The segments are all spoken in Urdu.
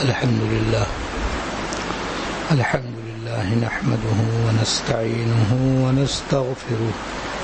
الحمد لله نحمده ونستعينه ونستغفره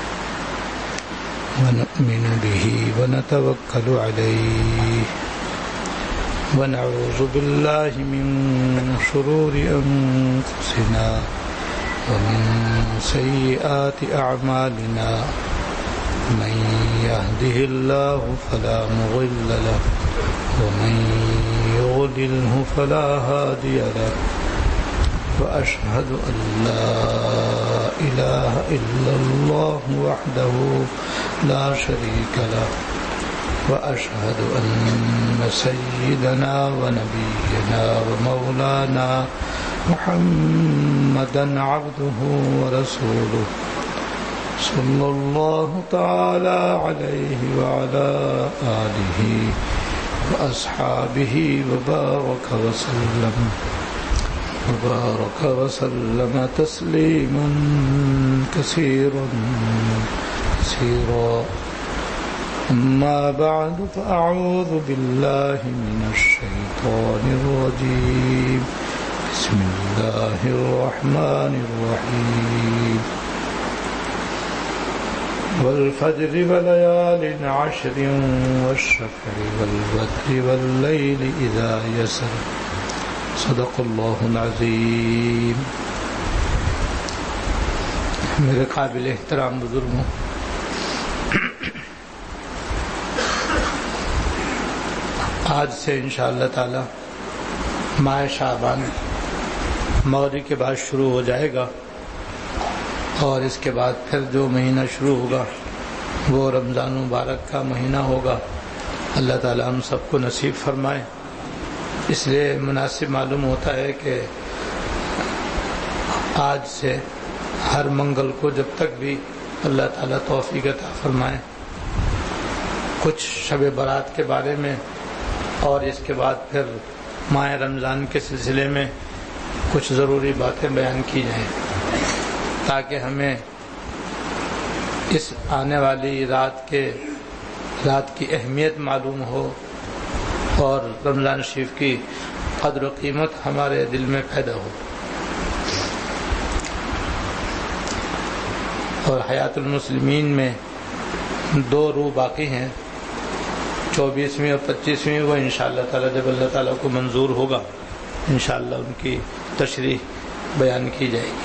ونؤمن به ونتوكل عليه ونعوذ بالله من شرور أنفسنا ومن سيئات أعمالنا من يهده الله فلا مضل له ومن يضلله فلا هادي له وأشهد أن لا إله إلا الله وحده لا شريك له وأشهد أن سيدنا ونبينا ومولانا محمدا عبده ورسوله صلى الله تعالى عليه وعلى آله وأصحابه وبارك وسلم تسليما كثيرا أما بعد فأعوذ بالله من الشيطان الرجيم بسم الله الرحمن الرحيم والفجر وليال عشر والشفع والوتر والليل إذا يسر صدق اللہ العظیم. میرے قابل احترام بزرگوں، آج سے انشاءاللہ تعالی ماہ شعبان مغرب کے بعد شروع ہو جائے گا، اور اس کے بعد پھر جو مہینہ شروع ہوگا وہ رمضان مبارک کا مہینہ ہوگا. اللہ تعالی ہم سب کو نصیب فرمائے. اس لیے مناسب معلوم ہوتا ہے کہ آج سے ہر منگل کو جب تک بھی اللہ تعالیٰ توفیق عطا فرمائے کچھ شب برات کے بارے میں اور اس کے بعد پھر ماہ رمضان کے سلسلے میں کچھ ضروری باتیں بیان کی جائیں، تاکہ ہمیں اس آنے والی رات کی اہمیت معلوم ہو اور رمضان شریف کی قدر و قیمت ہمارے دل میں پیدا ہو. اور حیات المسلمین میں 2 روح باقی ہیں، 24ویں اور 25ویں. وہ انشاءاللہ تعالی جب اللہ تعالیٰ کو منظور ہوگا انشاءاللہ ان کی تشریح بیان کی جائے گی.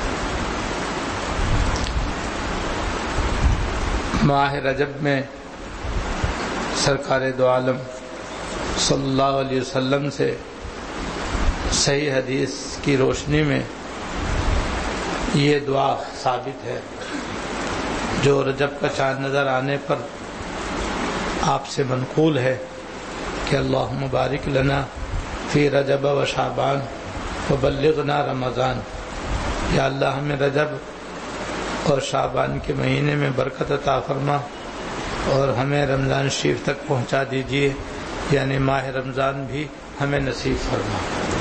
ماہ رجب میں سرکار دو عالم صلی اللہ علیہ وسلم سے صحیح حدیث کی روشنی میں یہ دعا ثابت ہے جو رجب کا چاند نظر آنے پر آپ سے منقول ہے کہ اللہم بارک لنا فی رجب و شعبان وبلغنا رمضان. یا اللہ ہمیں رجب اور شعبان کے مہینے میں برکت عطا فرما اور ہمیں رمضان شریف تک پہنچا دیجیے، یعنی ماہ رمضان بھی ہمیں نصیب فرما.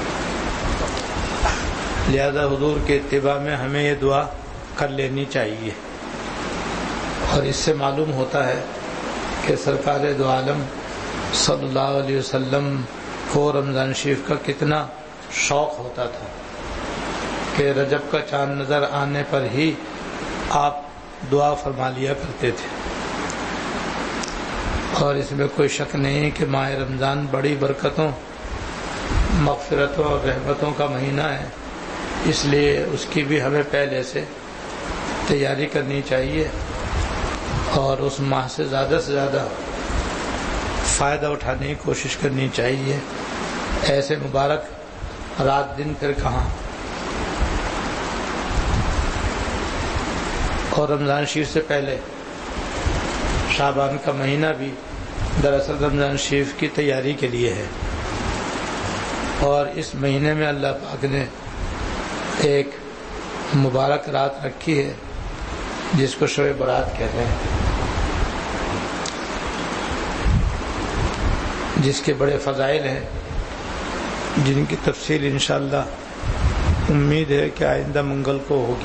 لہذا حضور کے اتباع میں ہمیں یہ دعا کر لینی چاہیے. اور اس سے معلوم ہوتا ہے کہ سرکار دو عالم صلی اللہ علیہ وسلم کو رمضان شریف کا کتنا شوق ہوتا تھا کہ رجب کا چاند نظر آنے پر ہی آپ دعا فرما لیا کرتے تھے. اور اس میں کوئی شک نہیں کہ ماہ رمضان بڑی برکتوں، مغفرتوں اور رحمتوں کا مہینہ ہے، اس لیے اس کی بھی ہمیں پہلے سے تیاری کرنی چاہیے اور اس ماہ سے زیادہ فائدہ اٹھانے کی کوشش کرنی چاہیے. ایسے مبارک رات دن پھر کہاں. اور رمضان شریف سے پہلے شعبان کا مہینہ بھی دراصل رمضان شریف کی تیاری کے لیے ہے. اور اس مہینے میں اللہ پاک نے ایک مبارک رات رکھی ہے جس کو شب برات کہتے ہیں، جس کے بڑے فضائل ہیں، جن کی تفصیل انشاءاللہ امید ہے کہ آئندہ منگل کو ہوگی.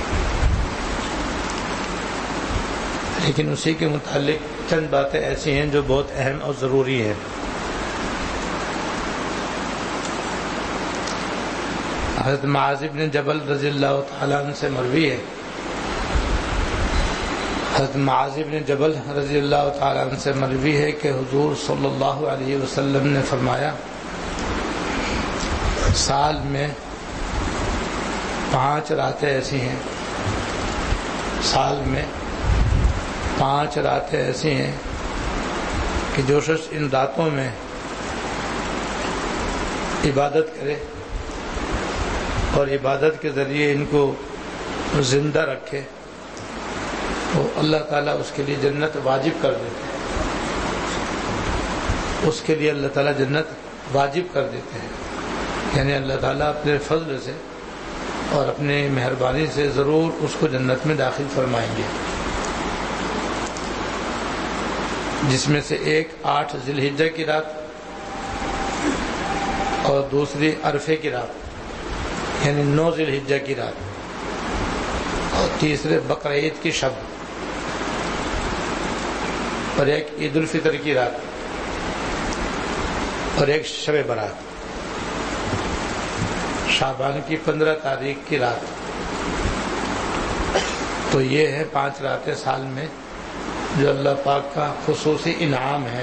لیکن اسی کے متعلق چند باتیں ایسی ہیں جو بہت اہم اور ضروری ہیں. حضرت معاذ بن جبل رضی اللہ تعالیٰ عنہ سے مروی ہے، حضرت معاذ بن جبل رضی اللہ تعالیٰ عنہ سے مروی ہے کہ حضور صلی اللہ علیہ وسلم نے فرمایا سال میں 5 راتیں ایسی ہیں، سال میں 5 راتیں ایسی ہیں کہ جو شخص ان راتوں میں عبادت کرے اور عبادت کے ذریعے ان کو زندہ رکھے تو اللہ تعالیٰ اس کے لیے جنت واجب کر دیتے ہیں، اس کے لیے اللہ تعالیٰ جنت واجب کر دیتے ہیں، یعنی اللہ تعالیٰ اپنے فضل سے اور اپنی مہربانی سے ضرور اس کو جنت میں داخل فرمائیں گے، جس میں سے ایک 8 ذی الحجہ کی رات اور دوسری عرفے کی رات یعنی 9 ذی الحجہ کی رات اور تیسرے بقرہ عید کی شب اور ایک عید الفطر کی رات اور ایک شب برات، شعبان کی 15 تاریخ کی رات۔ تو یہ ہے 5 راتیں سال میں جو اللہ پاک کا خصوصی انعام ہے،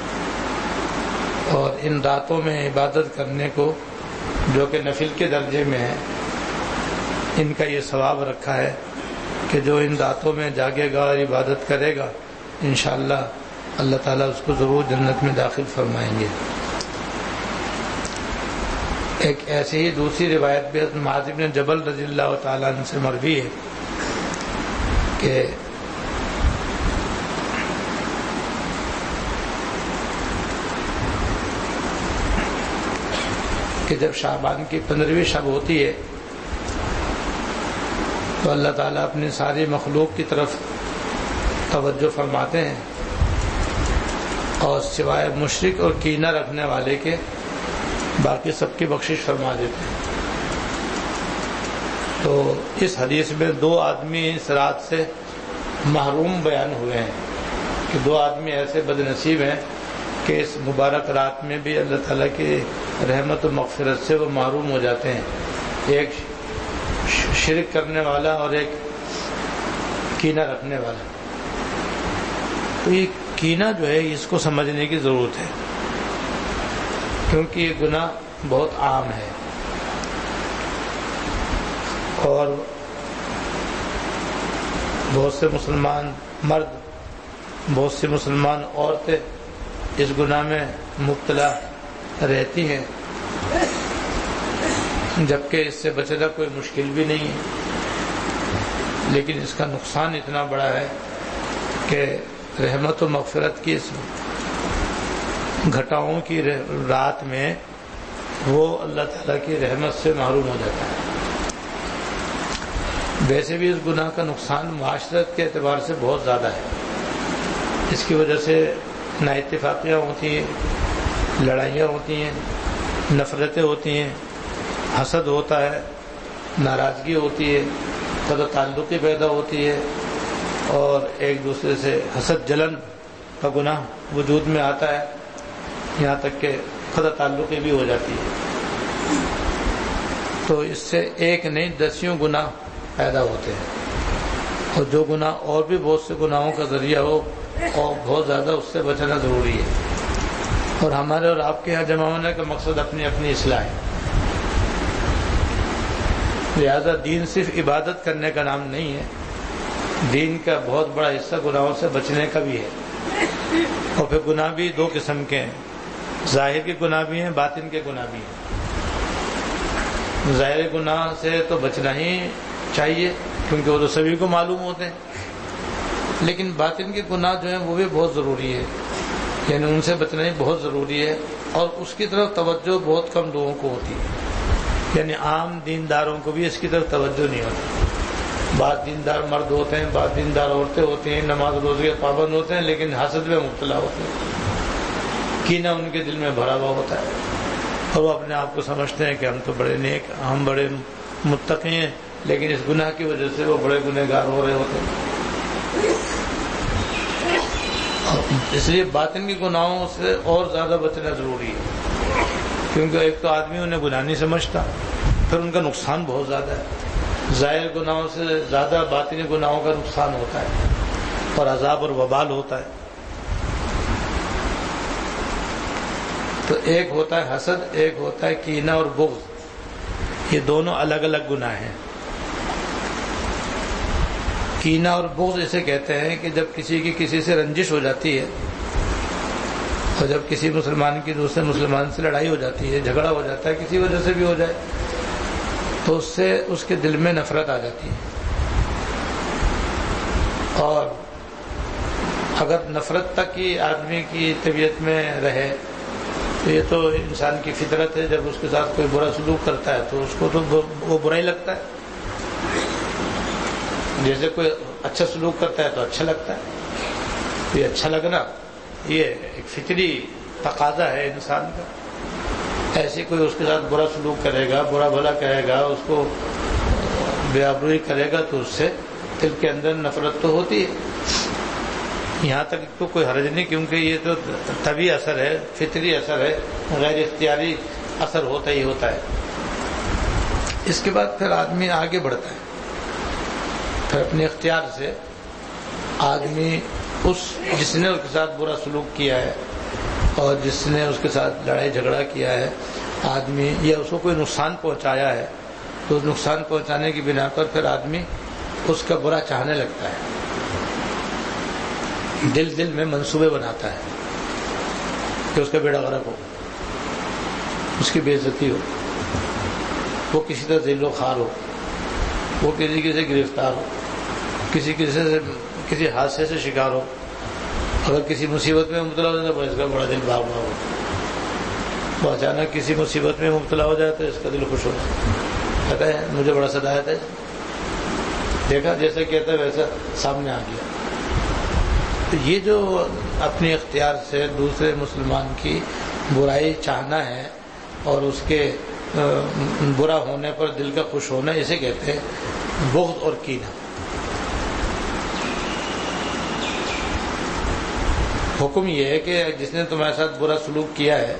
اور ان راتوں میں عبادت کرنے کو جو کہ نفل کے درجے میں ہے، ان کا یہ ثواب رکھا ہے کہ جو ان راتوں میں جاگے گا اور عبادت کرے گا انشاءاللہ اللہ تعالیٰ اس کو ضرور جنت میں داخل فرمائیں گے۔ ایک ایسی ہی دوسری روایت بھی حضرت معاذ بن جبل رضی اللہ تعالیٰ عنہ سے مروی ہے کہ جب شعبان کی 15ویں شب ہوتی ہے تو اللہ تعالیٰ اپنی ساری مخلوق کی طرف توجہ فرماتے ہیں اور سوائے مشرک اور کینہ رکھنے والے کے باقی سب کی بخشش فرما دیتے ہیں۔ تو اس حدیث میں 2 آدمی اس رات سے محروم بیان ہوئے ہیں کہ 2 آدمی ایسے بد نصیب ہیں کہ اس مبارک رات میں بھی اللہ تعالیٰ کی رحمت و مغفرت سے وہ محروم ہو جاتے ہیں، ایک شرک کرنے والا اور ایک کینہ رکھنے والا۔ تو یہ کینہ جو ہے اس کو سمجھنے کی ضرورت ہے کیونکہ یہ گناہ بہت عام ہے اور بہت سے مسلمان مرد، بہت سی مسلمان عورتیں اس گناہ میں مبتلا رہتی ہیں، جبکہ اس سے بچنا کوئی مشکل بھی نہیں ہے، لیکن اس کا نقصان اتنا بڑا ہے کہ رحمت و مغفرت کی اس گھٹاؤں کی رات میں وہ اللہ تعالیٰ کی رحمت سے محروم ہو جاتا ہے۔ ویسے بھی اس گناہ کا نقصان معاشرت کے اعتبار سے بہت زیادہ ہے، اس کی وجہ سے نا اتفاقیاں ہوتی ہیں، لڑائیاں ہوتی ہیں، نفرتیں ہوتی ہیں، حسد ہوتا ہے، ناراضگی ہوتی ہے، قطع تعلقی پیدا ہوتی ہے اور ایک دوسرے سے حسد جلن کا گناہ وجود میں آتا ہے، یہاں تک کہ قطع تعلقی بھی ہو جاتی ہے۔ تو اس سے ایک نہیں 10 گناہ پیدا ہوتے ہیں، اور جو گناہ اور بھی بہت سے گناہوں کا ذریعہ ہو اور بہت زیادہ اس سے بچنا ضروری ہے۔ اور ہمارے اور آپ کے یہاں جمع ہونے کا مقصد اپنی اپنی اصلاح ہے، لہذا دین صرف عبادت کرنے کا نام نہیں ہے، دین کا بہت بڑا حصہ گناہوں سے بچنے کا بھی ہے۔ اور پھر گناہ بھی 2 قسم کے ہیں، ظاہر کے گناہ بھی ہیں، باطن کے گناہ بھی ہیں۔ ظاہر گناہ سے تو بچنا ہی چاہیے کیونکہ وہ تو سبھی کو معلوم ہوتے ہیں، لیکن باطن کے گناہ جو ہیں وہ بھی بہت ضروری ہے، یعنی ان سے بچنا ہی بہت ضروری ہے، اور اس کی طرف توجہ بہت کم لوگوں کو ہوتی ہے، یعنی عام دینداروں کو بھی اس کی طرف توجہ نہیں ہوتی۔ بعض دیندار مرد ہوتے ہیں، بعض دیندار عورتیں ہوتی ہیں، نماز روزے کے پابند ہوتے ہیں، لیکن حسد میں مبتلا ہوتے ہیں، کینہ ان کے دل میں بھرا ہوا ہوتا ہے، اور وہ اپنے آپ کو سمجھتے ہیں کہ ہم تو بڑے نیک، ہم بڑے متقی ہیں، لیکن اس گناہ کی وجہ سے وہ بڑے گنہگار ہو رہے ہوتے ہیں۔ اس لیے باطن کے گناہوں سے اور زیادہ بچنا ضروری ہے، کیونکہ ایک تو آدمی انہیں گناہ نہیں سمجھتا، پھر ان کا نقصان بہت زیادہ ہے. ظاہر گناہوں سے زیادہ باطنی گناہوں کا نقصان ہوتا ہے اور عذاب اور وبال ہوتا ہے. تو ایک ہوتا ہے حسد، ایک ہوتا ہے کینہ اور بغض. یہ دونوں الگ الگ گناہ ہیں. کینہ اور بغض اسے کہتے ہیں کہ جب کسی کی کسی سے رنجش ہو جاتی ہے، اور جب کسی مسلمان کی دوسرے مسلمان سے لڑائی ہو جاتی ہے، جھگڑا ہو جاتا ہے، کسی وجہ سے بھی ہو جائے، تو اس سے اس کے دل میں نفرت آ جاتی ہے. اور اگر نفرت تک ہی آدمی کی طبیعت میں رہے تو یہ تو انسان کی فطرت ہے. جب اس کے ساتھ کوئی برا سلوک کرتا ہے تو اس کو تو وہ برا ہی لگتا ہے. جیسے کوئی اچھا سلوک کرتا ہے تو اچھا لگتا ہے. تو یہ اچھا لگنا یہ ایک فطری تقاضا ہے انسان کا. ایسے کوئی اس کے ساتھ برا سلوک کرے گا، برا بھلا کہے گا، اس کو بے آبروئی کرے گا تو اس سے دل کے اندر نفرت تو ہوتی ہے. یہاں تک تو کوئی حرج نہیں، کیونکہ یہ تو طبعی اثر ہے، فطری اثر ہے، غیر اختیاری اثر ہوتا ہی ہوتا ہے. اس کے بعد پھر آدمی آگے بڑھتا ہے. پھر اپنے اختیار سے آدمی جس نے اس کے ساتھ برا سلوک کیا ہے اور جس نے اس کے ساتھ لڑائی جھگڑا کیا ہے آدمی، یا اس کو کوئی نقصان پہنچایا ہے، تو اس نقصان پہنچانے کی بنا پر پھر آدمی اس کا برا چاہنے لگتا ہے. دل میں منصوبے بناتا ہے کہ اس کا بیڑا غرق ہو، اس کی بے عزتی ہو، وہ کسی طرح ذل و خوار ہو، وہ کسی سے گرفتار ہو، کسی حادثے سے شکار ہو. اگر کسی مصیبت میں مبتلا ہو جائے تو اس کا بڑا دل بھاگ ہو. وہ اچانک کسی مصیبت میں مبتلا ہو جائے تو اس کا دل خوش ہو کہتا ہے مجھے بڑا صدایا تھا، دیکھا جیسا کہتا ہے ویسا سامنے آ گیا. تو یہ جو اپنے اختیار سے دوسرے مسلمان کی برائی چاہنا ہے اور اس کے برا ہونے پر دل کا خوش ہونا، اسے کہتے ہیں بغض اور کینہ. حکم یہ ہے کہ جس نے تمہارے ساتھ برا سلوک کیا ہے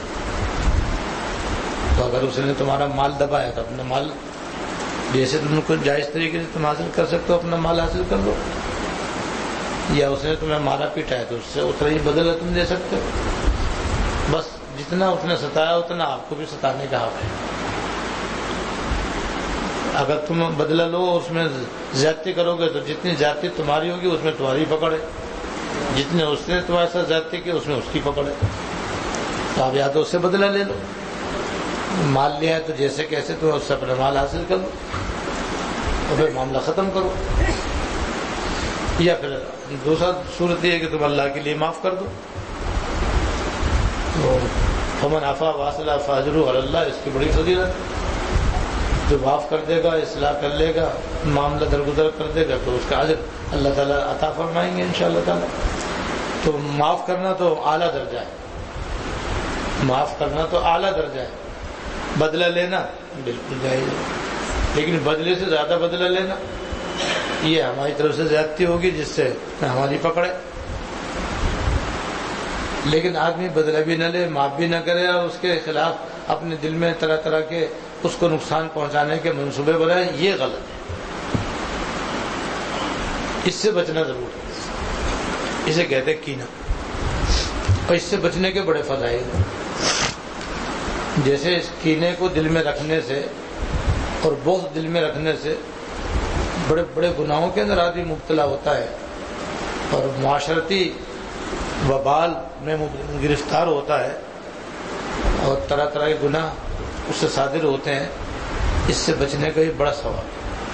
تو اگر اس نے تمہارا مال دبایا تو اپنا مال جیسے تم کو جائز طریقے سے تم حاصل کر سکتے ہو اپنا مال حاصل کر لو، یا اس نے تمہیں مارا پیٹا ہے تو اس سے اتنا ہی بدلہ تم دے سکتے ہو. بس جتنا اس نے ستایا اتنا آپ کو بھی ستانے کا حق ہے. اگر تم بدلہ لو اس میں زیادتی کرو گے تو جتنی زیادتی تمہاری ہوگی اس میں تمہاری پکڑ ہے، جتنے اس نے تمہارے ساتھ زیادتی کی اس میں اس کی پکڑ ہے. تو آپ یا تو اس سے بدلہ لے لو، مال لیا ہے تو جیسے کیسے تو اس سے اپنا مال حاصل کر لو اور پھر معاملہ ختم کرو. یا پھر دوسرا صورت یہ ہے کہ تم اللہ کے لیے معاف کر دو. تو فمن عفا واصلح فاجرہ علی اللہ، اس کی بڑی فضیلت. جو معاف کر دے گا، اصلاح کر لے گا، معاملہ درگزر کر دے گا تو اس کا اجر اللہ تعالیٰ عطا فرمائیں گے انشاءاللہ تعالیٰ. تو معاف کرنا تو اعلیٰ درجہ ہے، معاف کرنا تو اعلیٰ درجہ ہے. بدلہ لینا بالکل جائز ہے، لیکن بدلے سے زیادہ بدلہ لینا یہ ہماری طرف سے زیادتی ہوگی جس سے ہماری پکڑے. لیکن آدمی بدلہ بھی نہ لے، معاف بھی نہ کرے اور اس کے خلاف اپنے دل میں طرح طرح کے اس کو نقصان پہنچانے کے منصوبے بنائے، یہ غلط ہے. اس سے بچنا ضرور ہے. اسے کہتے ہیں کینہ. اور اس سے بچنے کے بڑے فضائل ہیں. جیسے اس کینے کو دل میں رکھنے سے اور بغض دل میں رکھنے سے بڑے بڑے گناہوں کے اندر آدمی مبتلا ہوتا ہے اور معاشرتی وبال میں گرفتار ہوتا ہے اور طرح طرح کے گناہ اس سے صادر ہوتے ہیں. اس سے بچنے کا یہ بڑا ثواب.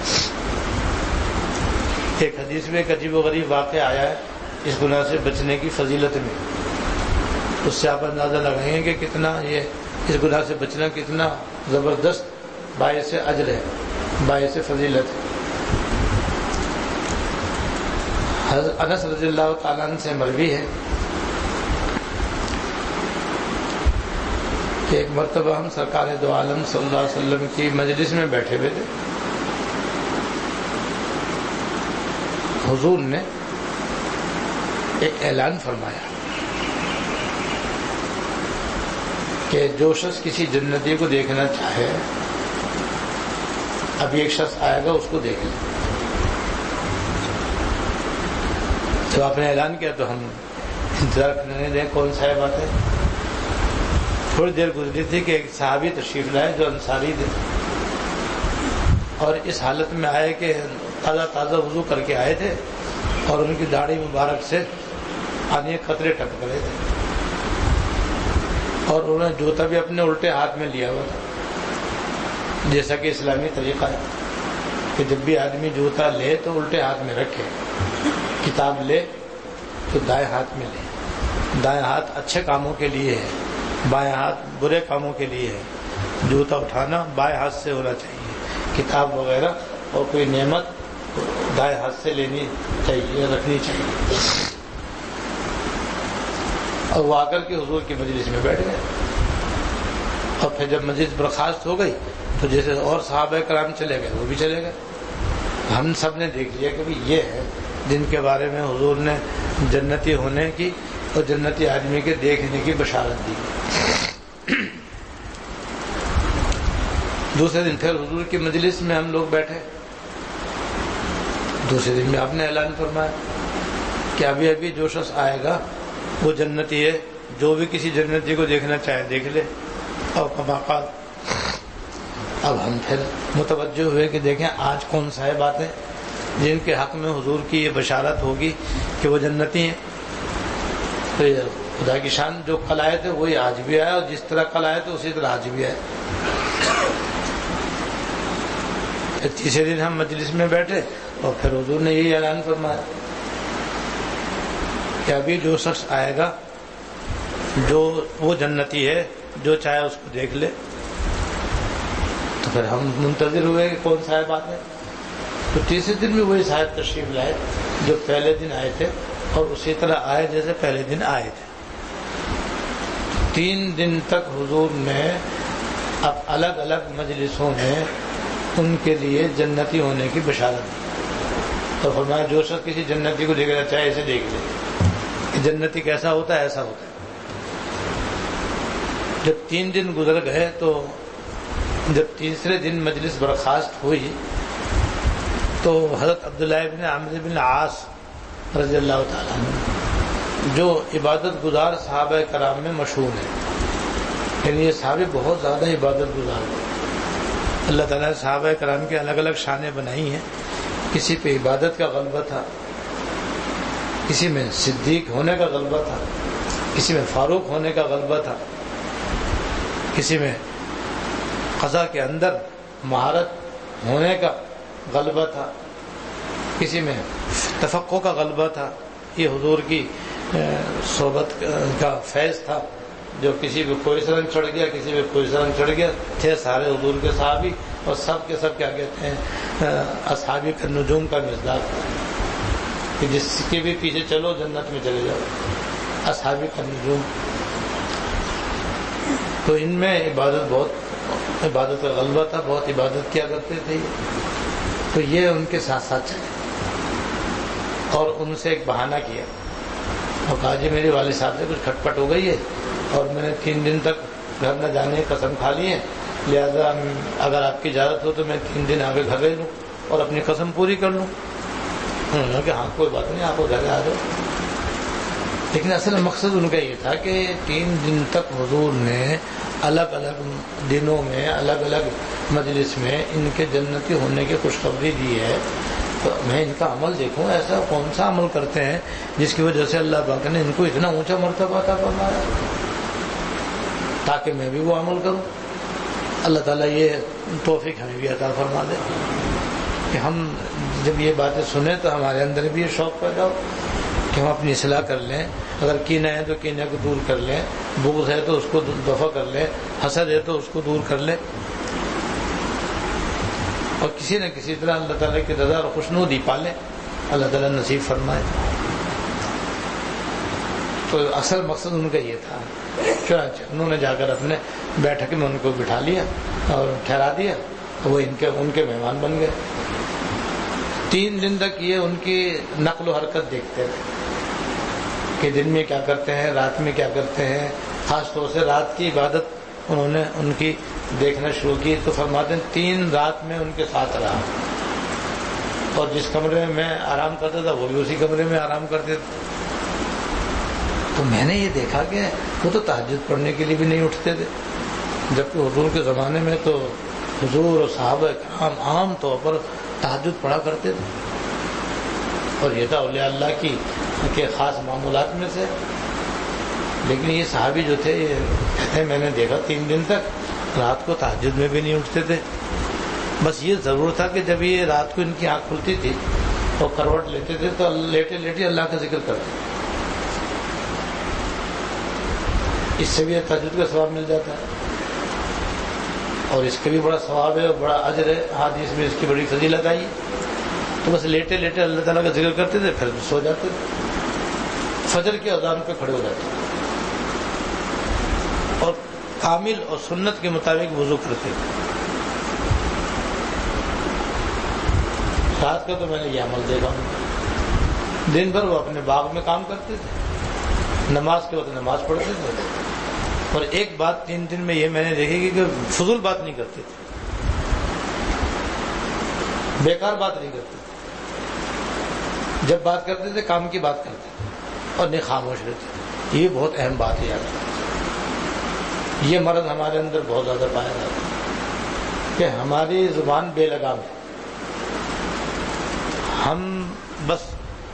ایک حدیث میں ایک عجیب و غریب واقعہ آیا ہے اس گناہ سے بچنے کی فضیلت میں. اس سے آپ اندازہ لگائیں گے کہ کتنا یہ اس گناہ سے بچنا کتنا زبردست باعث اجر ہے، باعث فضیلت ہے. حضرت انس رضی اللہ تعالیٰ عنہ سے مروی ہے کہ ایک مرتبہ ہم سرکار دو عالم صلی اللہ علیہ وسلم کی مجلس میں بیٹھے ہوئے تھے. حضور نے ایک اعلان فرمایا کہ جو شخص کسی جنتی کو دیکھنا چاہے ابھی ایک شخص آئے گا اس کو دیکھ لیں. تو آپ نے اعلان کیا تو ہم انتظار کرنے دیں کون سا ہے بات ہے. تھوڑی دیر گزری تھی کہ ایک صحابی تشریف لائے جو انصاری تھے اور اس حالت میں آئے کہ تازہ وضو کر کے آئے تھے اور ان کی داڑھی مبارک سے پانی قطرے ٹپک رہے تھے اور انہوں نے جوتا بھی اپنے الٹے ہاتھ میں لیا ہوا تھا، جیسا کہ اسلامی طریقہ ہے کہ جب بھی آدمی جوتا لے تو الٹے ہاتھ میں رکھے، کتاب لے تو دائیں ہاتھ میں لے. دائیں ہاتھ اچھے کاموں کے لیے ہے، بائیں ہاتھ برے کاموں کے لیے ہے. جوتا اٹھانا بائیں ہاتھ سے ہونا چاہیے، کتاب وغیرہ اور کوئی نعمت دائیں ہاتھ سے لینی چاہیے، رکھنی چاہیے. اور وہ آ کر کے حضور کی مجلس میں بیٹھ گئے اور پھر جب مجلس برخاست ہو گئی تو جیسے اور صحابہ کرام چلے گئے وہ بھی چلے گئے. ہم سب نے دیکھ لیا کہ یہ ہے جن کے بارے میں حضور نے جنتی ہونے کی اور جنتی آدمی کے دیکھنے کی بشارت دی. دوسرے دن پھر حضور کی مجلس میں ہم لوگ بیٹھے. دوسرے دن میں آپ نے اعلان فرمایا کہ ابھی ابھی جو شخص آئے گا وہ جنتی ہے، جو بھی کسی جنتی کو دیکھنا چاہے دیکھ لے. اور کما قال، اب ہم پھر متوجہ ہوئے کہ دیکھیں آج کون سا ہے باتیں جن کے حق میں حضور کی یہ بشارت ہوگی کہ وہ جنتی ہیں. تو خدا کی شان جو کل آئے تھے وہی آج بھی آئے، اور جس طرح کل آئے تھے اسی طرح آج بھی آئے. تیسرے دن ہم مجلس میں بیٹھے اور پھر حضور نے یہی اعلان فرمایا کہ ابھی جو شخص آئے گا جو وہ جنتی ہے، جو چاہے اس کو دیکھ لے. تو پھر ہم منتظر ہوئے کہ کون سا ہے بات ہے. تو تیسرے دن بھی وہی صاحب تشریف لائے جو پہلے دن آئے تھے اور اسی طرح آئے جیسے پہلے دن آئے تھے. 3 دن تک حضور نے اب الگ الگ مجلسوں میں ان کے لیے جنتی ہونے کی بشارت دی. تو فرمایا جو شخص کسی جنتی کو دیکھنا چاہے اسے دیکھ لے کہ جنتی کیسا ہوتا ہے، ایسا ہوتا ہے. جب 3 دن گزر گئے تو جب تیسرے دن مجلس برخاست ہوئی تو حضرت عبداللہ ابن عمرو بن العاص رضی اللہ تعالیٰ عنہ جو عبادت گزار صحابہ کرام میں مشہور ہیں، یعنی یہ صحابہ بہت زیادہ عبادت گزار ہیں. اللہ تعالیٰ نے صحابہ کرام کے الگ الگ شانیں بنائی ہیں. کسی پہ عبادت کا غلبہ تھا، کسی میں صدیق ہونے کا غلبہ تھا، کسی میں فاروق ہونے کا غلبہ تھا، کسی میں قضا کے اندر مہارت ہونے کا غلبہ تھا، کسی میں تفقہ کا غلبہ تھا. یہ حضور کی صحبت کا فیض تھا جو کسی پہ کوئی سرنگ چڑھ گیا، کسی پہ کوئی سرنگ چڑھ گیا. تھے سارے حضور کے صحابی اور سب کے سب کیا کہتے ہیں اصحابی کا نجوم کا مصداق کہ جس کے بھی پیچھے چلو جنت میں چلے جاؤ. اصحابی کا نجوم. تو ان میں عبادت کا غلبہ تھا، بہت عبادت کیا کرتے تھے. تو یہ ان کے ساتھ ساتھ چلے اور ان سے ایک بہانہ کیا اور کہا جی میرے والد صاحب سے کچھ کھٹپٹ ہو گئی ہے اور میں نے 3 دن تک گھر نہ جانے کی قسم کھا لی ہے، لہذا اگر آپ کی اجازت ہو تو میں 3 دن آگے گھر رہ لوں اور اپنی قسم پوری کر لوں. انہوں نے کہا ہاں کوئی بات نہیں، آپ کو گھر آ جاؤ. لیکن اصل مقصد ان کا یہ تھا کہ 3 دن تک حضور نے الگ الگ دنوں میں الگ الگ مجلس میں ان کے جنتی ہونے کی خوشخبری دی ہے. تو میں ان کا عمل دیکھوں، ایسا کون سا عمل کرتے ہیں جس کی وجہ سے اللہ پاک نے ان کو اتنا اونچا مرتبہ عطا فرمایا، تاکہ میں بھی وہ عمل کروں. اللہ تعالیٰ یہ توفیق ہمیں بھی عطا فرما دے کہ ہم جب یہ باتیں سنیں تو ہمارے اندر بھی یہ شوق پیدا ہو کہ ہم اپنی اصلاح کر لیں. اگر کینہ ہے تو کینہ کو دور کر لیں، بغض ہے تو اس کو دفع کر لیں، حسد ہے تو اس کو دور کر لیں، اور کسی نہ کسی طرح اللہ تعالیٰ کی رضا اور خوشنودی پالیں. اللہ تعالیٰ نصیب فرمائے. تو اصل مقصد ان کا یہ تھا. چنانچہ انہوں نے جا کر اپنے بیٹھک میں ان کو بٹھا لیا اور ٹھہرا دیا، وہ ان کے مہمان بن گئے. 3 دن تک یہ ان کی نقل و حرکت دیکھتے رہے کہ دن میں کیا کرتے ہیں، رات میں کیا کرتے ہیں. خاص طور سے رات کی عبادت انہوں نے ان کی دیکھنا شروع کی تو فرماتے ہیں 3 رات میں ان کے ساتھ رہا، اور جس کمرے میں آرام کرتا تھا وہ بھی اسی کمرے میں آرام کرتے تھے۔ تو میں نے یہ دیکھا کہ وہ تو تہجد پڑھنے کے لیے بھی نہیں اٹھتے تھے، جبکہ حضور کے زمانے میں تو حضور اور صحابہ کرام عام طور پر تہجد پڑھا کرتے تھے، اور یہ تھا اولیاء اللہ کے خاص معمولات میں سے۔ لیکن یہ صحابی جو تھے یہ کہتے ہیں میں نے دیکھا 3 دن تک رات کو تہجد میں بھی نہیں اٹھتے تھے۔ بس یہ ضرور تھا کہ جب یہ رات کو ان کی آنکھ کھلتی تھی اور کروٹ لیتے تھے تو لیٹے لیٹے اللہ کا ذکر کرتے تھے، اس سے بھی تہجد کا ثواب مل جاتا ہے، اور اس کا بھی بڑا ثواب ہے اور بڑا اجر ہے، حدیث میں اس کی بڑی فضیلت آئی۔ تو بس لیٹے لیٹے اللہ تعالیٰ کا ذکر کرتے تھے، پھر سو جاتے تھے، فجر کی اذان پہ کھڑے ہو جاتے تھے اور کامل اور سنت کے مطابق وضو کرتے تھے۔ رات کا تو میں نے یہ عمل دیکھا ہوں، دن بھر وہ اپنے باغ میں کام کرتے تھے، نماز کے وقت نماز پڑھتے تھے، اور ایک بات 3 دن میں یہ میں نے دیکھی کہ فضول بات نہیں کرتے تھے، بیکار بات نہیں کرتے تھے، جب بات کرتے تھے کام کی بات کرتے تھے اور نہیں خاموش رہتے۔ یہ بہت اہم بات ہے یاد رکھنا، یہ مرض ہمارے اندر بہت زیادہ پایا جاتا ہے کہ ہماری زبان بے لگام ہے، ہم بس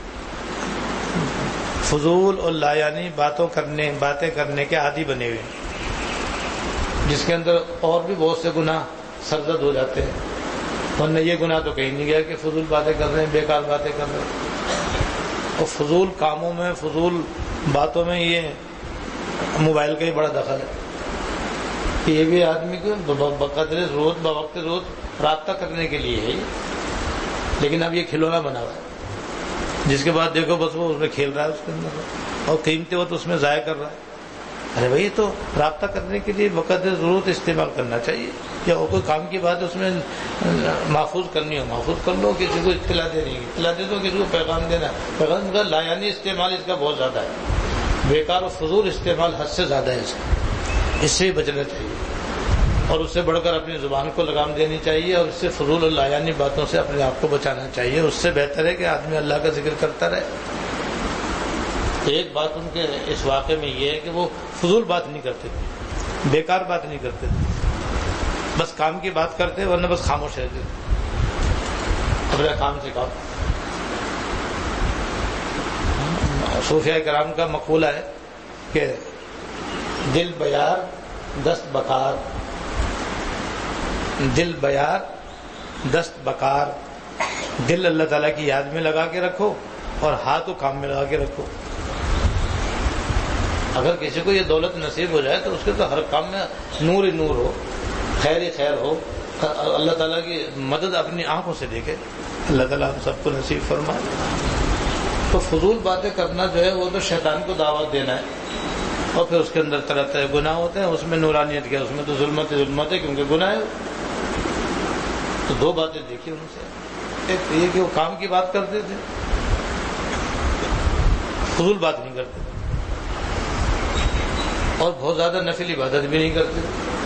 فضول اور لایانی باتیں کرنے کے عادی بنے ہوئے ہیں، جس کے اندر اور بھی بہت سے گناہ سرزد ہو جاتے ہیں، ورنہ یہ گناہ تو کہیں نہیں گیا کہ فضول باتیں کر رہے ہیں، بیکار باتیں کر رہے ہیں۔ اور فضول کاموں میں، فضول باتوں میں یہ موبائل کا ہی بڑا دخل ہے کہ یہ بھی آدمی کو بقدر ضرورت بوقت ضرورت رابطہ کرنے کے لیے ہے، لیکن اب یہ کھلونا بنا ہوا ہے، جس کے بعد دیکھو بس وہ اس میں کھیل رہا ہے، اس کے اندر اور قیمتی وقت اس میں ضائع کر رہا ہے۔ ارے بھائی تو رابطہ کرنے کے لیے بقدر ضرورت استعمال کرنا چاہیے، یا کوئی کام کی بات اس میں محفوظ کرنی ہو محفوظ کر لو، کسی کو اطلاع دینی ہے اطلاع دے دو، کسی کو پیغام دینا ہے پیغام کا۔ لایانی استعمال اس کا بہت زیادہ ہے، بیکار و فضول استعمال حد سے زیادہ ہے، اس سے ہی بچنا چاہیے، اور اس سے بڑھ کر اپنی زبان کو لگام دینی چاہیے، اور اس سے فضول اور لایانی باتوں سے اپنے آپ کو بچانا چاہیے۔ اس سے بہتر ہے کہ آدمی اللہ کا ذکر کرتا رہے۔ ایک بات ان کے اس واقعے میں یہ ہے کہ وہ فضول بات نہیں کرتے تھے، بیکار بات نہیں کرتے تھے، بس کام کی بات کرتے، ورنہ بس خاموش رہتے تھے، اپنے کام سے کام۔ صوفیاء کرام کا مقولہ ہے کہ دل بیار دست بکار، دل بیار دست بکار، دل اللہ تعالیٰ کی یاد میں لگا کے رکھو اور ہاتھ کو کام میں لگا کے رکھو۔ اگر کسی کو یہ دولت نصیب ہو جائے تو اس کے تو ہر کام میں نور ہی نور ہو، خیر ہی خیر ہو، اللہ تعالیٰ کی مدد اپنی آنکھوں سے دیکھے۔ اللہ تعالیٰ ہم سب کو نصیب فرمائے۔ تو فضول باتیں کرنا جو ہے وہ تو شیطان کو دعوت دینا ہے، اور پھر اس کے اندر طرح طرح گناہ ہوتے ہیں، اس میں نورانیت کیا، اس میں تو ظلمت ہے کیونکہ گناہ ہے۔ تو 2 باتیں دیکھی ان سے، ایک یہ کہ وہ کام کی بات کرتے تھے، فضول بات نہیں کرتے، اور بہت زیادہ نفل عبادت بھی نہیں کرتے۔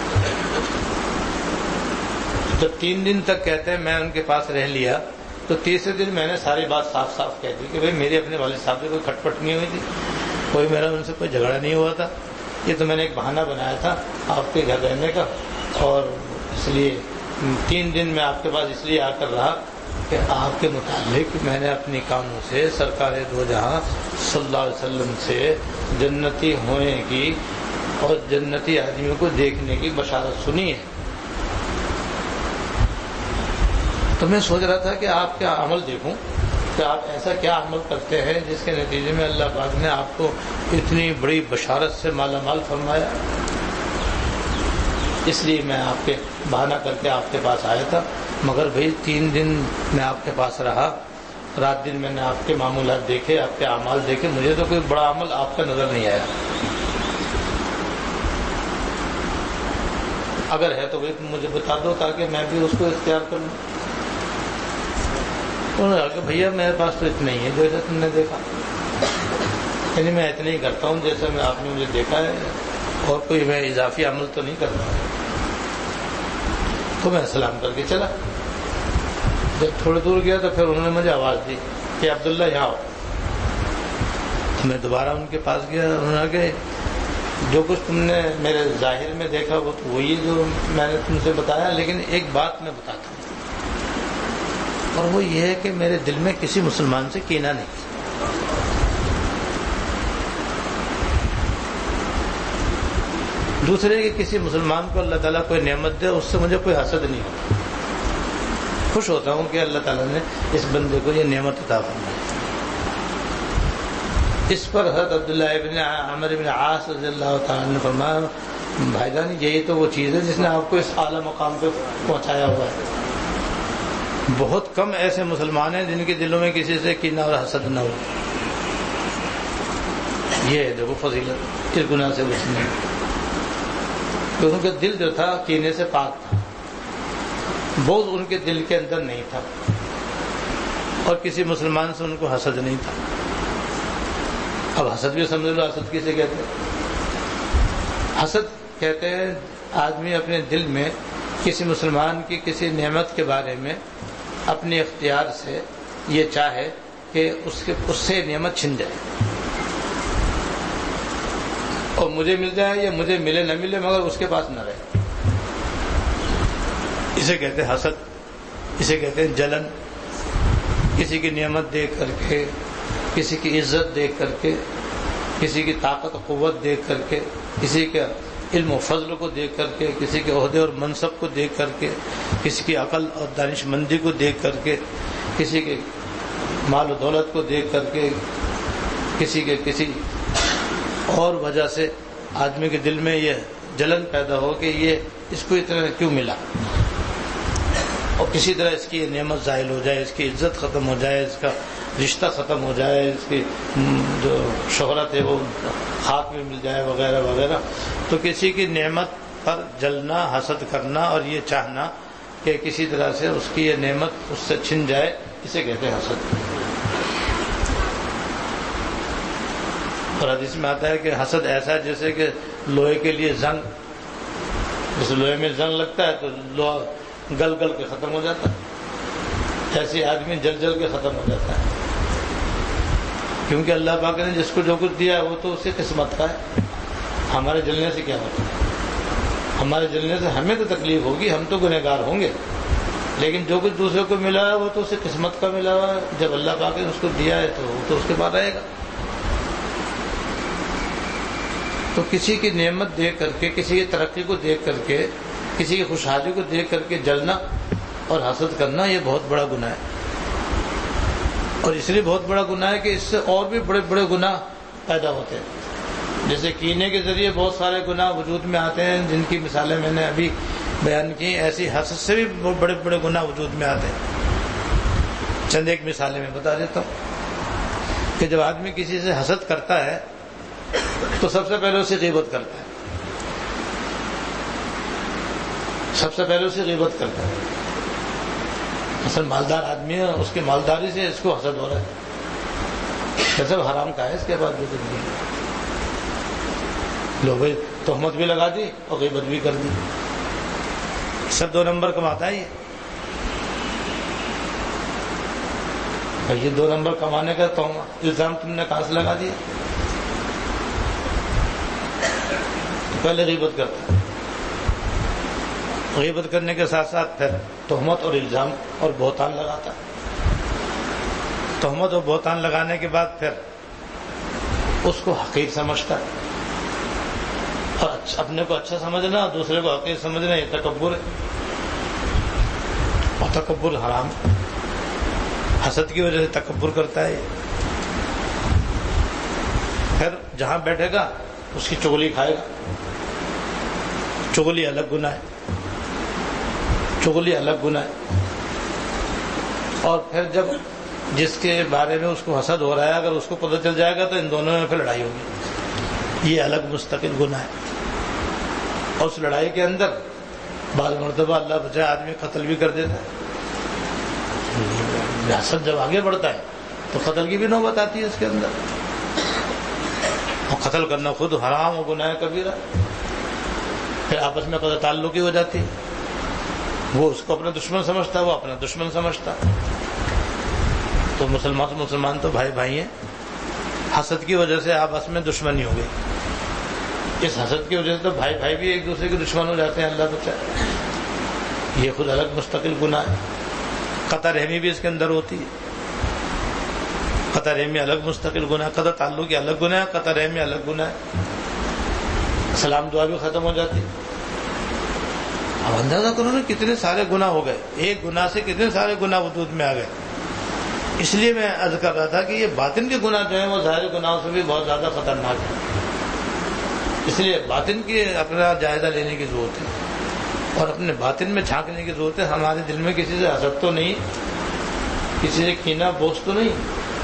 جب 3 دن تک کہتے ہیں میں ان کے پاس رہ لیا، تو تیسرے دن میں نے ساری بات صاف صاف کہہ دی کہ بھائی میرے اپنے والد صاحب سے کوئی کھٹ پٹ نہیں ہوئی تھی، کوئی میرا ان سے کوئی جھگڑا نہیں ہوا تھا، یہ تو میں نے ایک بہانہ بنایا تھا آپ کے گھر رہنے کا، اور اس لیے 3 دن میں آپ کے پاس اس لیے آ کر رہا کہ آپ کے متعلق میں نے اپنی کانوں سے سرکار دو جہاں صلی اللہ علیہ وسلم سے جنتی ہونے کی اور جنتی آدمیوں کو دیکھنے کی بشارت سنی ہے۔ تو میں سوچ رہا تھا کہ آپ کیا عمل دیکھوں، کہ آپ ایسا کیا عمل کرتے ہیں جس کے نتیجے میں اللہ پاک نے آپ کو اتنی بڑی بشارت سے مالا مال فرمایا۔ اس لیے میں آپ کے بہانہ کر کے آپ کے پاس آیا تھا، مگر بھائی 3 دن میں آپ کے پاس رہا، رات دن میں نے آپ کے معمولات دیکھے، آپ کے اعمال دیکھے، مجھے تو کوئی بڑا عمل آپ کا نظر نہیں آیا۔ اگر ہے تو مجھے بتا دو تاکہ میں بھی اس کو اختیار کر لوں۔ انہوں نے کہا کہ بھیا میرے پاس تو اتنا ہی ہے جیسا تم نے دیکھا، یعنی میں اتنا ہی کرتا ہوں جیسا آپ نے مجھے دیکھا ہے، اور کوئی میں اضافی عمل تو نہیں کرتا۔ تو میں سلام کر کے چلا. جب تھوڑی دور گیا تو پھر انہوں نے مجھے آواز دی کہ عبداللہ یہاں آؤ. تو میں دوبارہ ان کے پاس گیا. انہوں نے کہا جو کچھ تم نے میرے ظاہر میں دیکھا وہ تو وہی جو میں نے تم سے بتایا, لیکن ایک بات میں بتاتا ہوں, اور وہ یہ ہے کہ میرے دل میں کسی مسلمان سے کینہ نہیں. دوسرے کہ کسی مسلمان کو اللہ تعالیٰ کوئی نعمت دے اس سے مجھے کوئی حسد نہیں ہوتا. خوش ہوتا ہوں کہ اللہ تعالیٰ نے اس بندے کو یہ نعمت عطا فرمائی. اس پر حضرت عبداللہ ابن عمر بن عاص رضی اللہ تعالیٰ نے فرمایا بھائی جان یہی تو وہ چیز ہے جس نے آپ کو اس اعلیٰ مقام پہ پہنچایا ہوا ہے. بہت کم ایسے مسلمان ہیں جن کے دلوں میں کسی سے کینہ اور حسد نہ ہو. یہ ہے دیکھو فضیلت اس گناہ سے بچنے. ان کا دل جو تھا کینے سے پاک تھا, بغض ان کے دل کے اندر نہیں تھا, اور کسی مسلمان سے ان کو حسد نہیں تھا. اب حسد بھی سمجھ لو, حسد کسے کہتے ہیں؟ حسد کہتے ہیں آدمی اپنے دل میں کسی مسلمان کی کسی نعمت کے بارے میں اپنے اختیار سے یہ چاہے کہ اس سے نعمت چھن جائے, اور مجھے مل جائے یا مجھے ملے نہ ملے مگر اس کے پاس نہ رہے. اسے کہتے ہیں حسد. اسے کہتے ہیں جلن. کسی کی نعمت دیکھ کر کے, کسی کی عزت دیکھ کر کے, کسی کی طاقت و قوت دیکھ کر کے, کسی کے علم و فضل کو دیکھ کر کے, کسی کے عہدے اور منصب کو دیکھ کر کے, کسی کی عقل اور دانش مندی کو دیکھ کر کے, کسی کے مال و دولت کو دیکھ کر کے, کسی اور وجہ سے آدمی کے دل میں یہ جلن پیدا ہو کہ یہ اس کو اتنا کیوں ملا, اور کسی طرح اس کی یہ نعمت زائل ہو جائے, اس کی عزت ختم ہو جائے, اس کا رشتہ ختم ہو جائے, اس کی جو شہرت ہے وہ خاک میں مل جائے وغیرہ وغیرہ. تو کسی کی نعمت پر جلنا, حسد کرنا اور یہ چاہنا کہ کسی طرح سے اس کی یہ نعمت اس سے چھن جائے, اسے کہتے ہیں حسد. اور حدیث میں آتا ہے کہ حسد ایسا ہے جیسے کہ لوہے کے لیے زنگ, جیسے لوہے میں زنگ لگتا ہے تو لوہا گل گل کے ختم ہو جاتا ہے, ایسے آدمی جل جل کے ختم ہو جاتا ہے. کیونکہ اللہ پاک نے جس کو جو کچھ دیا ہے وہ تو اس کی قسمت کا ہے. ہمارے جلنے سے کیا ہوتا ہے؟ ہمارے جلنے سے ہمیں تو تکلیف ہوگی, ہم تو گنہگار ہوں گے, لیکن جو کچھ دوسرے کو ملا ہے وہ تو اس کی قسمت کا ملا ہوا ہے. جب اللہ پاک نے اس کو دیا ہے تو وہ تو اس کے بعد رہے گا. تو کسی کی نعمت دیکھ کر کے, کسی کی ترقی کو دیکھ کر کے, کسی کی خوشحالی کو دیکھ کر کے جلنا اور حسد کرنا یہ بہت بڑا گناہ ہے. اور اس لیے بہت بڑا گناہ ہے کہ اس سے اور بھی بڑے بڑے گناہ پیدا ہوتے ہیں. جیسے کینے کے ذریعے بہت سارے گناہ وجود میں آتے ہیں جن کی مثالیں میں نے ابھی بیان کی. ایسی حسد سے بھی بہت بڑے بڑے گناہ وجود میں آتے ہیں. چند ایک مثالیں میں بتا دیتا ہوں کہ جب آدمی کسی سے حسد کرتا ہے تو سب سے پہلے اسے غیبت کرتا ہے. سب سے پہلے اسے غیبت کرتا ہے. مثلا مالدار آدمی ہے, اس کی مالداری سے اس کو حسد ہو رہا ہے, کیسے حرام کا ہے, اس کے بعد جو کچھ لوگ تہمت بھی لگا دی اور غیبت بھی کر دی. سب 2 نمبر کماتا ہے یہ 2 نمبر کمانے کا الزام تم نے کہاں سے لگا دیا؟ پہلے غیبت کرتا ہے, غیبت کرنے کے ساتھ ساتھ پھر تہمت اور الزام اور بہتان لگاتا ہے. تہمت اور بہتان لگانے کے بعد پھر اس کو حقیر سمجھتا ہے, اور اپنے کو اچھا سمجھنا اور دوسرے کو حقیر سمجھنا یہ تکبر ہے, اور تکبر حرام. حسد کی وجہ سے تکبر کرتا ہے. پھر جہاں بیٹھے گا اس کی چغلی کھائے گا. چغلی الگ گناہ ہے, چغلی الگ گناہ ہے. اور پھر جب جس کے بارے میں اس کو حسد ہو رہا ہے اگر اس کو پتہ چل جائے گا تو ان دونوں میں پھر لڑائی ہوگی. یہ الگ مستقل گناہ ہے. اور اس لڑائی کے اندر بعض مرتبہ اللہ بچائے آدمی قتل بھی کر دیتا ہے. حسد جب آگے بڑھتا ہے تو قتل کی بھی نوبت آتی ہے اس کے اندر, اور قتل کرنا خود حرام و گناہ کبیرہ. پھر آپس میں قطع تعلقی ہو جاتی ہے. وہ اس کو اپنا دشمن سمجھتا ہے، وہ اپنا دشمن سمجھتا. تو مسلمان تو بھائی بھائی ہیں. حسد کی وجہ سے آپس میں دشمنی ہو گئی. اس حسد کی وجہ سے تو بھائی بھائی بھی ایک دوسرے کے دشمن ہو جاتے ہیں. اللہ بچائے. یہ خود الگ مستقل گناہ ہے. قطع رحمی بھی اس کے اندر ہوتی ہے. قطع رحمی الگ مستقل گناہ، قطع تعلق الگ گناہ ہے، قطع رحمی الگ گناہ ہے. سلام دعا بھی ختم ہو جاتی. اب اندازہ کرو نا کتنے سارے گناہ ہو گئے. ایک گناہ سے کتنے سارے گناہ وجود میں آ گئے. اس لیے میں عرض کر رہا تھا کہ یہ باطن کے گناہ جو ہیں وہ ظاہر گناہوں سے بھی بہت زیادہ خطرناک ہیں. اس لیے باطن کی اپنا جائزہ لینے کی ضرورت ہے اور اپنے باطن میں جھانکنے کی ضرورت ہے. ہمارے دل میں کسی سے حسد تو نہیں، کسی سے کینہ بوجھ تو نہیں.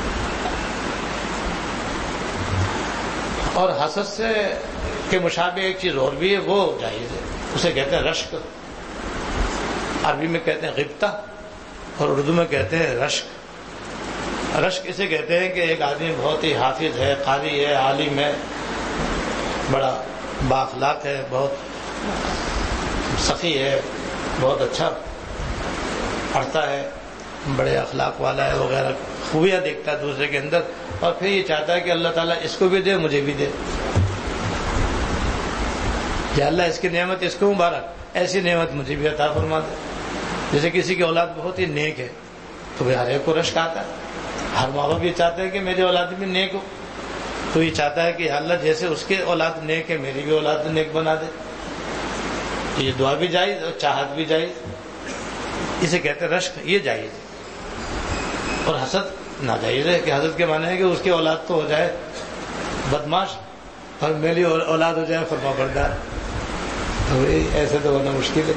اور حسد سے کے مشابہ ایک چیز اور بھی ہے، وہ جائز ہے. اسے کہتے ہیں رشک. عربی میں کہتے ہیں غبطہ اور اردو میں کہتے ہیں رشک. رشک اسے کہتے ہیں کہ ایک آدمی بہت ہی حافظ ہے، قاری ہے، عالم ہے، بڑا بااخلاق ہے، بہت سخی ہے، بہت اچھا پڑھتا ہے، بڑے اخلاق والا ہے وغیرہ، خوبیاں دیکھتا ہے دوسرے کے اندر، اور پھر یہ چاہتا ہے کہ اللہ تعالیٰ اس کو بھی دے، مجھے بھی دے. یا اللہ اس کی نعمت اس کو مبارک، ایسی نعمت مجھے بھی عطا فرما دے. جیسے کسی کی اولاد بہت ہی نیک ہے تو ہر ایک کو رشک آتا ہے. ہر ماں باپ یہ چاہتے ہیں کہ میری اولاد بھی نیک ہو، تو یہ چاہتا ہے کہ اللہ جیسے اس کے اولاد نیک ہے میری بھی اولاد نیک بنا دے. یہ دعا بھی جائز اور چاہت بھی جائز. اسے کہتے ہیں رشک. یہ جائز ہے. اور حسد ناجائز ہے کہ حسد کے معنی ہے کہ اس کی اولاد تو ہو جائے بدماش اور میری اولاد ہو جائے فرما بردار. تو ایسے تو ہونا مشکل ہے.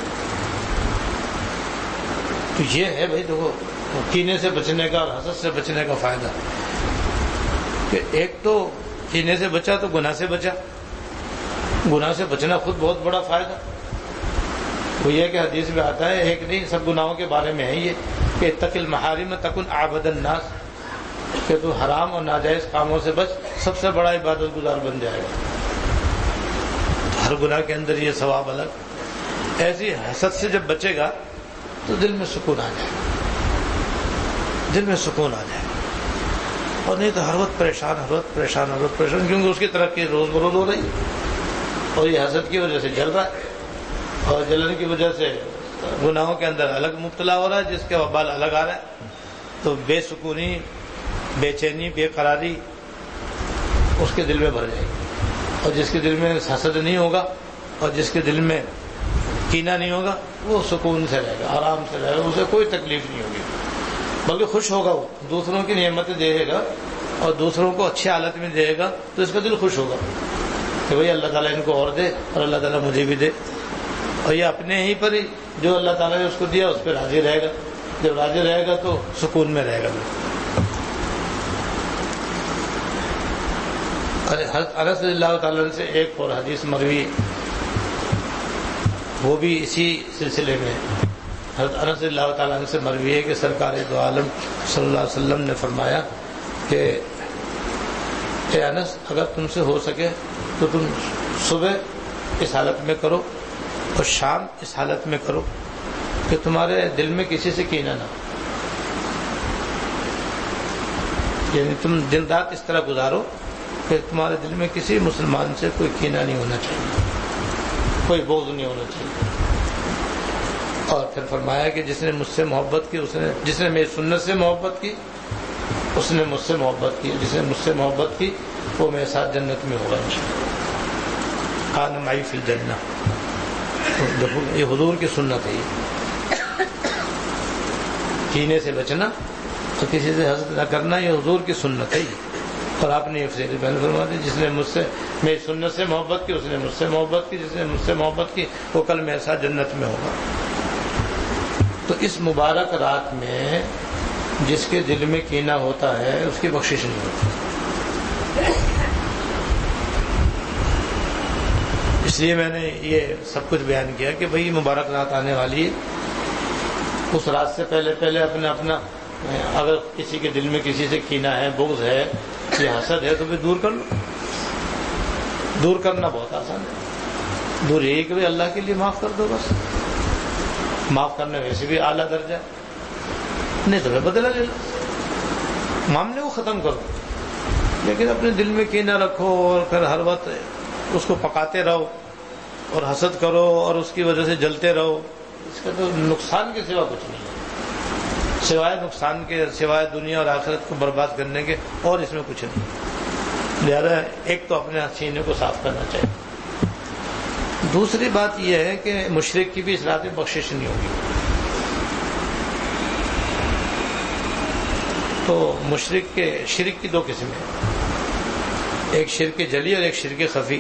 تو یہ ہے بھائی دیکھو کینے سے بچنے کا اور حسد سے بچنے کا فائدہ کہ ایک تو کینے سے بچا تو گناہ سے بچا. گناہ سے بچنا خود بہت بڑا فائدہ. وہ یہ کہ حدیث میں آتا ہے، ایک نہیں سب گناہوں کے بارے میں ہے یہ کہ اتق المحارم تکن اعبد الناس، کہ تو حرام اور ناجائز کاموں سے بچ، سب سے بڑا عبادت گزار بن جائے گا. ہر گناہ کے اندر یہ ثواب الگ. ایسی حسد سے جب بچے گا تو دل میں سکون آ جائے گا. دل میں سکون آ جائے گا. اور نہیں تو ہر وقت پریشان، ہر وقت پریشان، ہر وقت پریشان، کیونکہ اس کی ترقی روز بروز ہو رہی اور یہ حسد کی وجہ سے جل رہا ہے اور جلنے کی وجہ سے گناہوں کے اندر الگ مبتلا ہو رہا ہے جس کے وبال الگ آ رہا ہے. تو بے سکونی، بے چینی، بے قراری اس کے دل میں بھر جائے گی. اور جس کے دل میں حسد نہیں ہوگا اور جس کے دل میں کینہ نہیں ہوگا وہ سکون سے رہے گا، آرام سے رہے گا، اسے کوئی تکلیف نہیں ہوگی، بلکہ خوش ہوگا. وہ دوسروں کی نعمتیں دے گا اور دوسروں کو اچھی حالت میں دے گا تو اس کا دل خوش ہوگا کہ بھئی اللہ تعالیٰ ان کو اور دے اور اللہ تعالیٰ مجھے بھی دے. اور یہ اپنے ہی پر ہی جو اللہ تعالیٰ نے اس کو دیا اس پہ راضی رہے گا. جب راضی رہے گا تو سکون میں رہے گا. حضرت انس رضی اللہ تعالیٰ سے ایک اور حدیث مروی، وہ بھی اسی سلسلے میں حضرت انس رضی اللہ تعالیٰ سے مروی ہے کہ سرکار دو عالم صلی اللہ علیہ وسلم نے فرمایا کہ اے انس، اگر تم سے ہو سکے تو تم صبح اس حالت میں کرو اور شام اس حالت میں کرو کہ تمہارے دل میں کسی سے کینہ نہ ہو. یعنی تم دن رات اس طرح گزارو کہ تمہارے دل میں کسی مسلمان سے کوئی کینہ نہیں ہونا چاہیے، کوئی بغض نہیں ہونا چاہیے. اور پھر فرمایا کہ جس نے مجھ سے محبت کی، جس نے میری سنت سے محبت کی اس نے مجھ سے محبت کی، جس نے مجھ سے محبت کی وہ میرے ساتھ جنت میں ہوگا انشاءاللہ. کان معی فی الجنہ. یہ حضور کی سنت ہے. یہ کینے سے بچنا اور کسی سے حسد نہ کرنا یہ حضور کی سنت ہے. اور آپ نے یہ بیان فرما دی، جس نے مجھ سے میری سنت سے محبت کی اس نے مجھ سے محبت کی، جس نے مجھ سے محبت کی وہ کل میرے ساتھ جنت میں ہوگا. تو اس مبارک رات میں جس کے دل میں کینہ ہوتا ہے اس کی بخشش نہیں ہوتی. اس لیے میں نے یہ سب کچھ بیان کیا کہ بھئی مبارک رات آنے والی ہے. اس رات سے پہلے اپنا اگر کسی کے دل میں کسی سے کینہ ہے، بغض ہے، یہ حسد ہے تو پھر دور کر لو. دور کرنا بہت آسان ہے. دور یہی کہ اللہ کے لیے معاف کر دو بس. معاف کرنا ویسے بھی اعلیٰ درجہ ہے، نہیں تو بدلہ لے لو، معاملے کو ختم کرو، لیکن اپنے دل میں کینہ رکھو اور پھر ہر وقت اس کو پکاتے رہو اور حسد کرو اور اس کی وجہ سے جلتے رہو، اس کا تو نقصان کے سوا کچھ نہیں ہے، سوائے نقصان کے، سوائے دنیا اور آخرت کو برباد کرنے کے، اور اس میں کچھ نہیں۔ لہذا ایک تو اپنے سینے کو صاف کرنا چاہیے۔ دوسری بات یہ ہے کہ مشرک کی بھی اس رات میں بخشش نہیں ہوگی۔ تو مشرک کے شرک کی دو قسمیں، ایک شرک جلی اور ایک شرک خفی۔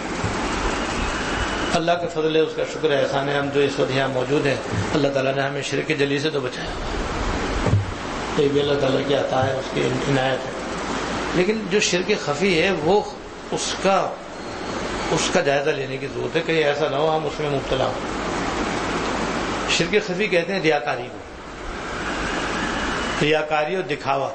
اللہ کے فضل ہے، اس کا شکر ہے، احسان ہے، ہم جو اس وقت یہاں موجود ہیں، اللہ تعالیٰ نے ہمیں شرک جلی سے تو بچایا، یہ بھی اللہ تعالیٰ کی عطا ہے، اس کی عنایت ہے۔ لیکن جو شرک خفی ہے وہ اس کا جائزہ لینے کی ضرورت ہے، کہیں ایسا نہ ہو ہم اس میں مبتلا ہوں۔ شرک خفی کہتے ہیں ریاکاری کو، ریاکاری اور دکھاوا،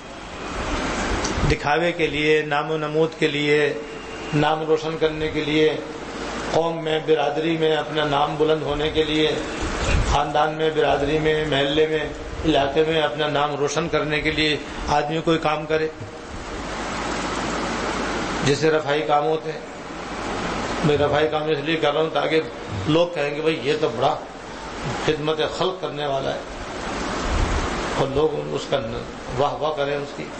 دکھاوے کے لیے، نام و نمود کے لیے، نام روشن کرنے کے لیے، قوم میں، برادری میں اپنا نام بلند ہونے کے لیے، خاندان میں، برادری میں، محلے میں، علاقے میں اپنا نام روشن کرنے کے لیے آدمی کوئی کام کرے، جیسے رفائی کام ہوتے ہیں۔ میں رفائی کام اس لیے کر رہا ہوں تاکہ لوگ کہیں گے بھائی یہ تو بڑا خدمت خلق کرنے والا ہے، اور لوگ اس کا واہ واہ کریں اس کی۔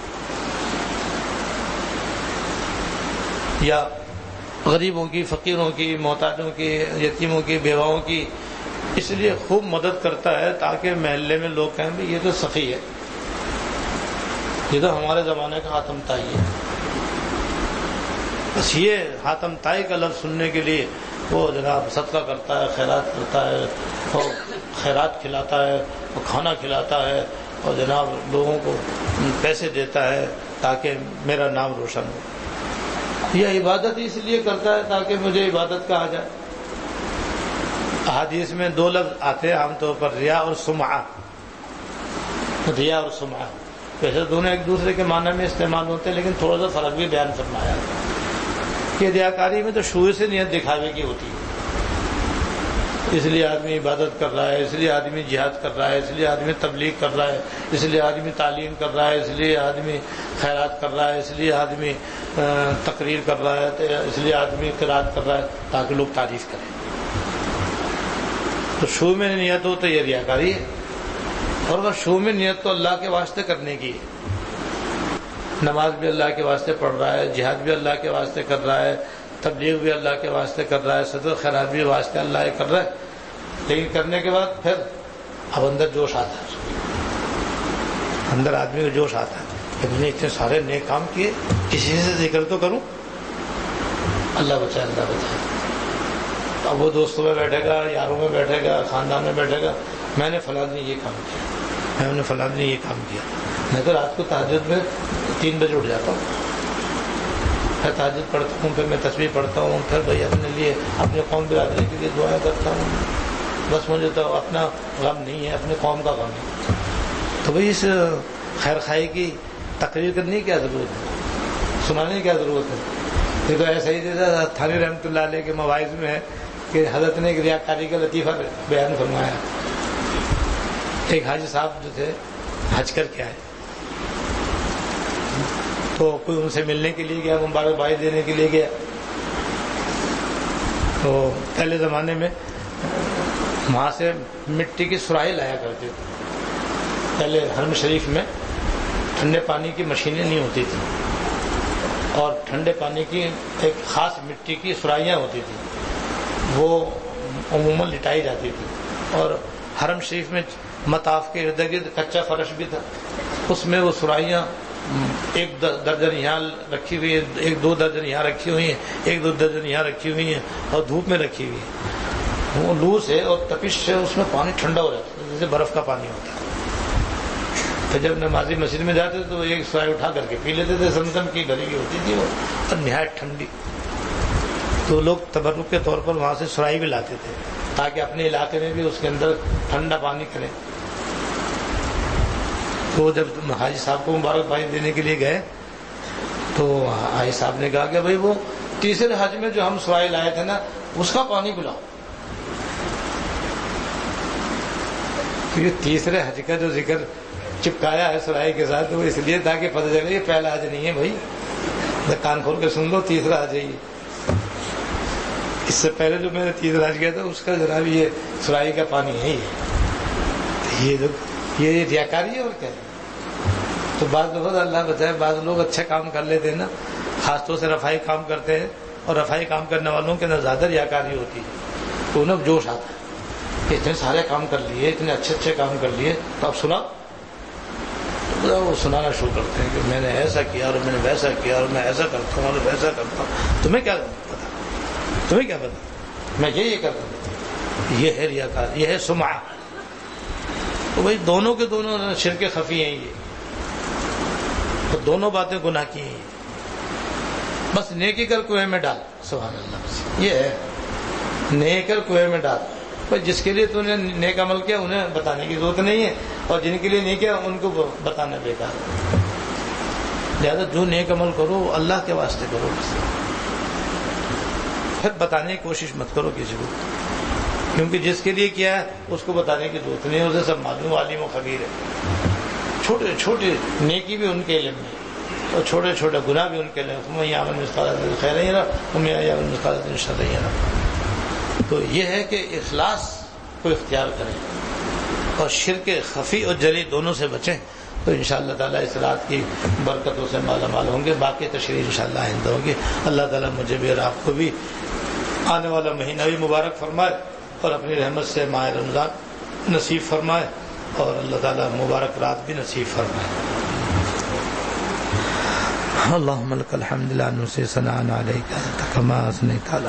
یا غریبوں کی، فقیروں کی، محتاجوں کی، یتیموں کی، بیواؤں کی اس لیے خوب مدد کرتا ہے تاکہ محلے میں لوگ کہیں بھائی یہ تو سخی ہے، یہ تو ہمارے زمانے کا حاتم طائی ہے۔ بس یہ حاتم طائی کا لفظ سننے کے لیے وہ جناب صدقہ کرتا ہے، خیرات کرتا ہے، اور خیرات کھلاتا ہے، اور کھانا کھلاتا ہے، اور جناب لوگوں کو پیسے دیتا ہے تاکہ میرا نام روشن ہو۔ یہ عبادت اس لیے کرتا ہے تاکہ مجھے عبادت کہا جائے۔ احادیث میں دو لفظ آتے ہیں عام طور پر، ریا اور سمعہ، ریا اور سمعہ، ویسے دونوں ایک دوسرے کے معنی میں استعمال ہوتے ہیں، لیکن تھوڑا سا فرق بھی بیان فرمایا کہ ریاکاری میں تو شروع سے نیت دکھاوے کی ہوتی ہے، اس لیے آدمی عبادت کر رہا ہے، اس لیے آدمی جہاد کر رہا ہے، اس لیے آدمی تبلیغ کر رہا ہے، اس لیے آدمی تعلیم کر رہا ہے، اس لیے آدمی خیرات کر رہا ہے، اس لیے آدمی تقریر کر رہا ہے، اس لیے آدمی قرات کر رہا ہے تاکہ لوگ تعریف کریں۔ تو شروع میں نیت ہو تو یہ ریاکاری ہے، اور اگر شروع میں نیت تو اللہ کے واسطے کرنے کی ہے، نماز بھی اللہ کے واسطے پڑھ رہا ہے، جہاد بھی اللہ کے واسطے کر رہا ہے، تبلیغ بھی اللہ کے واسطے کر رہا ہے، صدقہ خیرات بھی واسطے اللہ کر رہا ہے، لیکن کرنے کے بعد پھر اب اندر جوش آتا ہے، اندر آدمی کو جوش آتا ہے کہ میں نے اتنے سارے نیک کام کیے، کسی سے ذکر تو کروں، اللہ بچائے، اللہ بچائے۔ اب وہ دوستوں میں بیٹھے گا، یاروں میں بیٹھے گا، خاندان میں بیٹھے گا، میں نے فلاں نے یہ کام کیا، میں نے فلاں نے یہ کام کیا۔ میں تو رات کو تہجد میں 3 بجے اٹھ جاتا ہوں، پھر تہجد پڑھتا ہوں، پھر میں تسبیح پڑھتا ہوں، پھر بھائی اپنے لیے، اپنے قوم برادری کے لیے دعائیں کرتا ہوں، بس مجھے تو اپنا غم نہیں ہے، اپنے قوم کا غم ہے۔ تو بھائی اس خیر خواہی کی تقریر کرنے کی کیا ضرورت ہے، سنانے کی کیا ضرورت ہے؟ یہ تو ایسا ہی جیسا تھانوی رحمۃ اللہ علیہ کے مواعظ میں ہے کہ حضرت نے ایک ریاکاری کا لطیفہ بیان فرمایا۔ ایک حاجی صاحب جو تھے حج کر کے آئے، تو کوئی ان سے ملنے کے لیے گیا، مبارکباد دینے کے لیے گیا۔ تو پہلے زمانے میں وہاں سے مٹی کی سراہی لایا کرتے تھے، پہلے حرم شریف میں ٹھنڈے پانی کی مشینیں نہیں ہوتی تھیں، اور ٹھنڈے پانی کی ایک خاص مٹی کی سرائیاں ہوتی تھیں، وہ عموماً لٹائی جاتی تھی، اور حرم شریف میں مطاف کے ارد گرد کچا فرش بھی تھا، اس میں وہ سرائیاں 1 درجن یہاں رکھی ہوئی ہے، 1-2 درجن یہاں رکھی ہوئی ہیں، 1-2 درجن یہاں رکھی ہوئی ہیں، اور دھوپ میں رکھی ہوئی ہے۔ وہ لو سے اور تپش سے اس میں پانی ٹھنڈا ہو جاتا ہے، جیسے برف کا پانی ہوتا ہے۔ پھر جب نمازی مسجد میں جاتے تو ایک سرائی اٹھا کر کے پی لیتے تھے، زمزم کی بھری ہوئی ہوتی تھی وہ، اور نہایت ٹھنڈی۔ تو لوگ تبرک کے طور پر وہاں سے سرائی بھی لاتے تھے تاکہ اپنے علاقے میں بھی اس کے اندر ٹھنڈا پانی کریں۔ تو جب حاجی صاحب کو مبارکباد دینے کے لیے گئے تو حاجی صاحب نے کہا کہ بھائی وہ تیسرے حج میں جو ہم سرائی لائے تھے نا، اس کا پانی پلاؤ۔ یہ تیسرے حج کا جو ذکر چپکایا ہے سرائی کے ساتھ وہ اس لیے تاکہ پتہ چلے یہ پہلا حج نہیں ہے بھائی، کان کھول کے سن لو، تیسرا حج ہے یہ۔ اس سے پہلے جو میں نے تیسرا حج کیا تھا اس کا جناب یہ سرائی کا پانی ہے یہ ریاکاری ہے اور کیا ہے۔ تو بعض دفعہ اللہ بچائے بعض لوگ اچھے کام کر لیتے ہیں نا، خاص طور سے رفائی کام کرتے ہیں، اور رفائی کام کرنے والوں کے اندر زیادہ ریاکاری ہوتی ہے، تو انہیں جوش آتا ہے کہ اتنے سارے کام کر لیے، اتنے اچھے کام کر لیے، تو اب سنا وہ سنانا شروع کرتے ہیں کہ میں نے ایسا کیا اور میں نے ویسا کیا اور میں ایسا کرتا ہوں اور ویسا کرتا ہوں۔ تمہیں کیا پتا، تمہیں کیا پتا، میں یہ کرتا ہوں۔ یہ ہے ریاکار، یہ ہے سمعہ۔ تو بھائی دونوں کے دونوں شرک خفی ہیں یہ، تو دونوں باتیں گناہ کی ہیں۔ بس نیکی کر کنویں میں ڈال، سبحان اللہ، یہ ہے نیک کر کنویں میں ڈال۔ پر جس کے لیے تو نے نیک عمل کیا انہیں بتانے کی ضرورت نہیں ہے، اور جن کے لیے نہیں کیا ان کو بتانا بیکار ہے۔ لہٰذا جو نیک عمل کرو اللہ کے واسطے کرو، پھر بتانے کی کوشش مت کرو کسی کو، کیونکہ جس کے لیے کیا ہے اس کو بتانے کی ضرورت نہیں ہے، اسے سب معلوم، عالم و خبیر ہے۔ چھوٹے چھوٹے نیکی بھی ان کے علم میں، اور چھوٹے چھوٹے گناہ بھی ان کے علم میں۔ یعمل مثقال ذرۃ خیرا یرہ ومن یعمل مثقال ذرۃ شرا یرہ۔ تو یہ ہے کہ اخلاص کو اختیار کریں اور شرک خفی اور جلی دونوں سے بچیں، تو انشاءاللہ تعالیٰ اس رات کی برکتوں سے مالا مال ہوں گے۔ باقی تشریح انشاءاللہ آئندہ ہوگی۔ اللہ تعالیٰ مجھے بھی اور آپ کو بھی آنے والا مہینہ بھی مبارک فرمائے، اور اپنی رحمت سے ماہ رمضان نصیب فرمائے، اور اللہ تعالیٰ مبارک رات بھی نصیب فرمائے۔ اللهم لك الحمد لا نحصي ثناء عليك أنت كما أثنيت على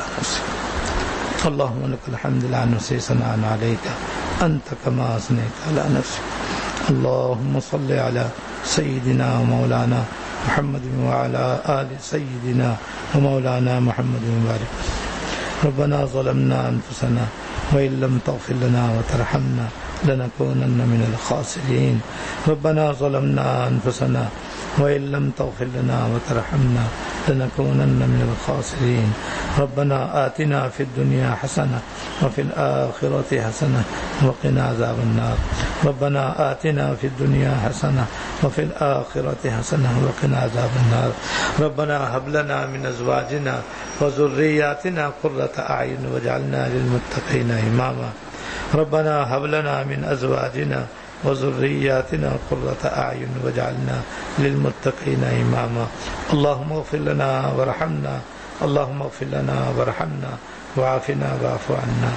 نفسك، اللهم لك الحمد لا نحصي ثناء عليك أنت كما أثنيت على نفسك، اللهم صل على سيدنا ومولانا محمد وعلى آل سيدنا ومولانا محمد وبارك۔ ربنا ظلمنا أنفسنا وإن لم تغفر لنا وترحمنا لنكونن من الخاسرين، ربنا ظلمنا أنفسنا وإن لم تغفر لنا وترحمنا لنكونن من الخاسرين، ربنا آتنا في الدنيا حسنة وفي الآخرة حسنة وقنا عذاب النار، ربنا آتنا في الدنيا حسنة وفي الآخرة حسنة وقنا عذاب النار، ربنا هب لنا من أزواجنا وذرياتنا قرة أعين واجعلنا للمتقين إماما، ربنا هب لنا من أزواجنا وذرياتنا قرة أعين واجعلنا للمتقين إماما، اللهم اغفر لنا وارحمنا، اللهم اغفر لنا وارحمنا وعافنا واعف عنا،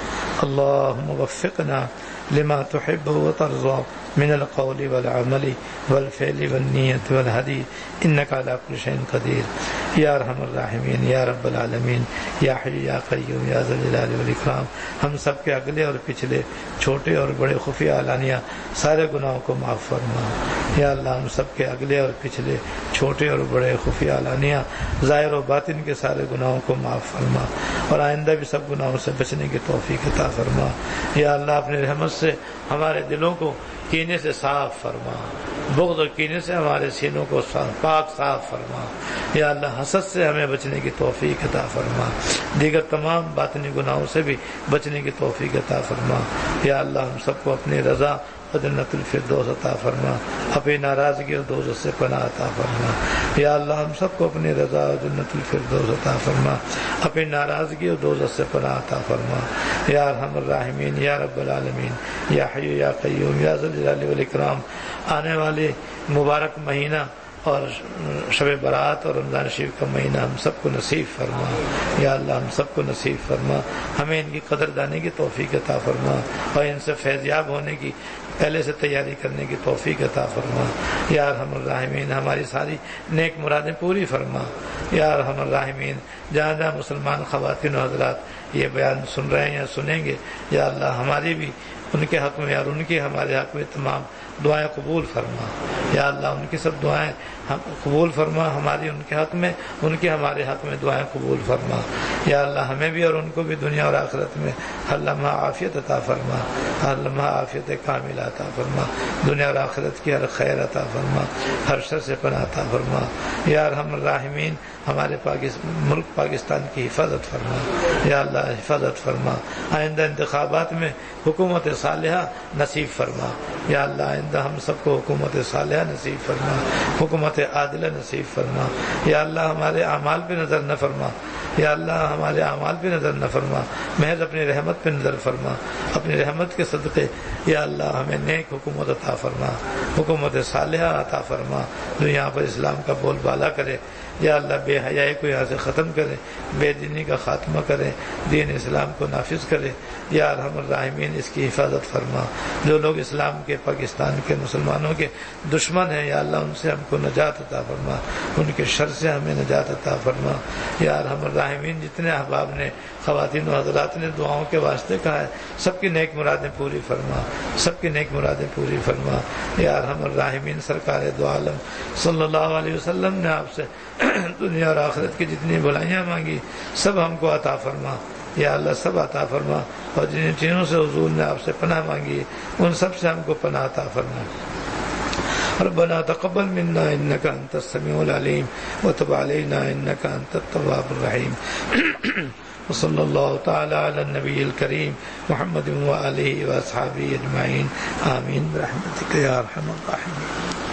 اللهم وفقنا لما تحب وترضى من القول والعمل والفعل والنية والهدي إنك على كل شيء قدير، یا ارحم الراحمین، یا رب العالمین، یا حی یا قیوم، یا ذا الجلال والاکرام۔ ہم سب کے اگلے اور پچھلے، چھوٹے اور بڑے، خفیہ علانیہ سارے گناہوں کو معاف فرما۔ یا اللہ ہم سب کے اگلے اور پچھلے، چھوٹے اور بڑے، خفیہ علانیہ، ظاہر و باطن کے سارے گناہوں کو معاف فرما، اور آئندہ بھی سب گناہوں سے بچنے کی توفیق عطا فرما۔ یا اللہ اپنی رحمت سے ہمارے دلوں کو کینے سے صاف فرما، بغض اور کینے سے ہمارے سینوں کو پاک صاف فرما۔ یا اللہ حسد سے ہمیں بچنے کی توفیق عطا فرما، دیگر تمام باطنی گناہوں سے بھی بچنے کی توفیق عطا فرما۔ یا اللہ ہم سب کو اپنی رضا اور جنت الفردوس عطا فرما، اپنی ناراضگی اور دوزخ سے پناہ عطا فرما۔ یا اللہ ہم سب کو اپنی رضا اور جنت الفردوس عطا فرما، اپنی ناراضگی اور دوزخ سے پناہ عطا فرما۔ یا ارحم الراحمین، یا رب العالمین، یا حی یا قیوم، یا ذا الجلال والاکرام، آنے والے مبارک مہینہ اور شب برات اور رمضان شریف کا مہینہ ہم سب کو نصیب فرما۔ یا اللہ ہم سب کو نصیب فرما، ہمیں ان کی قدر دانے کی توفیق عطا فرما، اور ان سے فیضیاب ہونے کی پہلے سے تیاری کرنے کی توفیق عطا فرما۔ یا ارحم الراحمین ہماری ساری نیک مرادیں پوری فرما۔ یا ارحم الراحمین جہاں جہاں مسلمان خواتین و حضرات یہ بیان سن رہے ہیں یا سنیں گے، یا اللہ ہماری بھی ان کے حق میں اور ان کے ہمارے حق میں تمام دعائیں قبول فرما یا اللہ ان کی سب دعائیں قبول فرما، ہماری ان کے حق میں، ان کے ہمارے حق میں دعائیں قبول فرما یا اللہ ہمیں بھی اور ان کو بھی دنیا اور آخرت میں ہر لمحہ عافیت عطا فرما، ہر لمحہ عافیت کاملہ عطا فرما، دنیا اور آخرت کی ہر خیر عطا فرما، ہر شر سے پناہ عطا فرما یا ارحم الراحمین، ہمارے ملک پاکستان کی حفاظت فرما یا اللہ، حفاظت فرما، آئندہ انتخابات میں حکومت صالحہ نصیب فرما یا اللہ، آئندہ ہم سب کو حکومت صالحہ نصیب فرما، حکومت عادلہ نصیب فرما یا اللہ، ہمارے اعمال پہ نظر نہ فرما یا اللہ، ہمارے اعمال پہ نظر نہ فرما، محض اپنی رحمت پہ نظر فرما، اپنی رحمت کے صدقے یا اللہ ہمیں نیک حکومت عطا فرما، حکومت صالحہ عطا فرما جو یہاں پر اسلام کا بول بالا کرے یا اللہ، بے حیائی کو یہاں سے ختم کرے، بے دینی کا خاتمہ کرے، دین اسلام کو نافذ کرے یا ارحم الراحمین، اس کی حفاظت فرما۔ جو لوگ اسلام کے، پاکستان کے مسلمانوں کے دشمن ہیں یا اللہ، ان سے ہم کو نجات عطا فرما، ان کے شر سے ہمیں نجات عطا فرما یا ارحم الراحمین۔ جتنے احباب نے، خواتین و حضرات نے دعاؤں کے واسطے کہا ہے، سب کی نیک مرادیں پوری فرما، سب کی نیک مرادیں پوری فرما یا ارحم الراحمین۔ سرکار دو عالم صلی اللہ علیہ وسلم نے آپ سے دنیا اور آخرت کی جتنی بھلائیاں مانگی سب ہم کو عطا فرما یا اللہ، سب عطا فرما، اور جن چیزوں سے حضور نے آپ سے پناہ مانگی ان سب سے ہم کو پناہ عطا فرما۔ ربنا تقبل منا انك انت السميع العليم وتب علينا انك انت التواب الرحيم وصلى الله تعالى على النبي الكريم محمد وآله واصحابه اجمعين آمين برحمتك يا ارحم الراحمين۔